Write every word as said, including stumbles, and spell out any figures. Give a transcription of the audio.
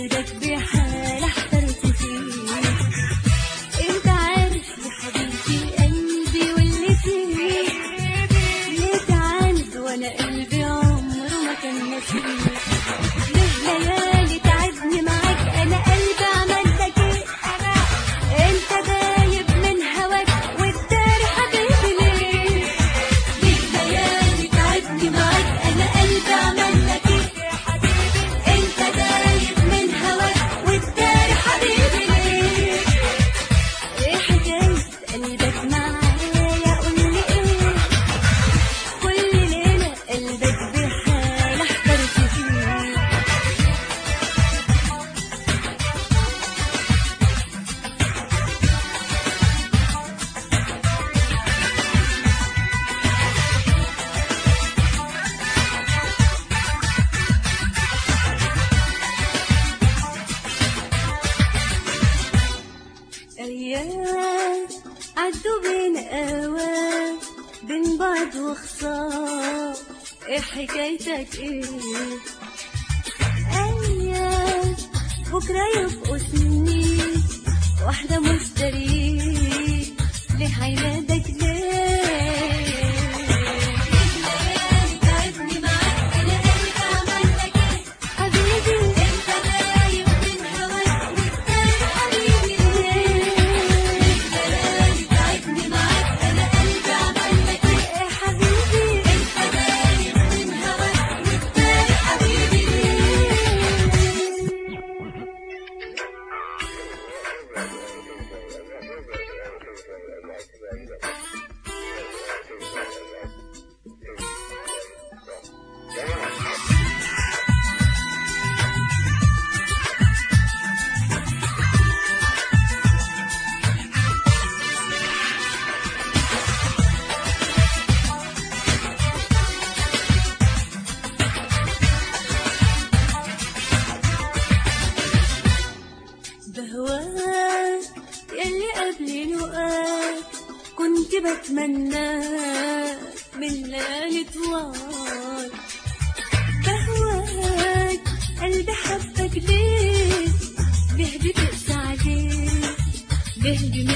قلبك بحال احترت فيه. انت عارف يا حبيبي قلبي واللي فيه، ليه تعاند وانا قلبي عمره ما كان نسيه. ليه ليالي تعبني معاك انا قلبي عمل لك ايه؟ انت دايب من هواك والدار حبيبي ليه؟ ليه ليالي تعبني معاك انا قلبي عمل لك ايه؟ انت دايب من هواك والدار حبيبي ليه؟ ايه حكاية قلبك معايا قولي ايه؟ كل ليلة قلبك بحال احترت فيه. أيام عدوا بين أوام بين بعض وخصام، إيه حكايتك إيه؟ أيام بكرة يبقوا سنين واحدة مشتريه، ليه هينادك ليه؟ ليالي تعبني معاك أنا قلبي عمل لك إيه؟ حبيبي أنت دايب من هواك والدار حبيبي ليه؟ ليالي تعبني معاك أنا قلبي عمل لك إيه؟ حبيبي أنت دايب من هواك والدار حبيبي ليه؟ بهواك يلي قبل لقاك كنت بتمناك من ليالي طوال. بهواك قلبي حبك ليه؟ ليه بتقسى عليه؟ ليه